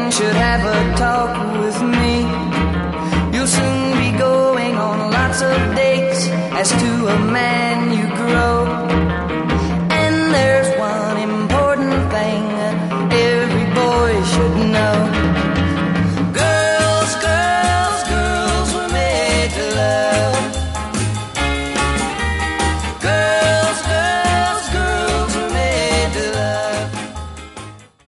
should have a talk with me. You'll soon be going on lots of dates. As to a man you grow,